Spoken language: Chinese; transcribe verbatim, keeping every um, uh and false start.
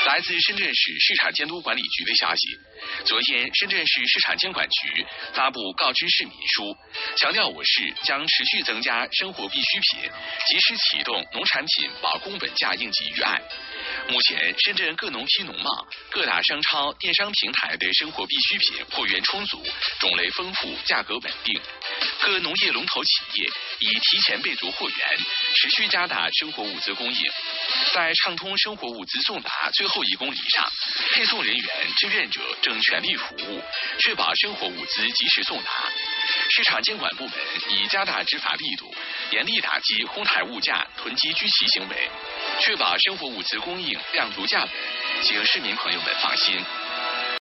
来自深圳市市场监督管理局的消息，昨天深圳市市场监管局发布告知市民书，强调我市将持续增加生活必需品，及时启动农产品保供稳价应急预案。目前，深圳各农批农贸、各大商超、电商平台的生活必需品货源充足，种类丰富，价格稳定。各农业龙头企业已提前备足货源，持续加大生活物资供应。在畅通生活物资送达最后一公里上，配送人员、志愿者正全力服务，确保生活物资及时送达。市场监管部门已加大执法力度，严厉打击哄抬物价、囤积居奇行为，确保生活物资供应量足价稳，请市民朋友们放心。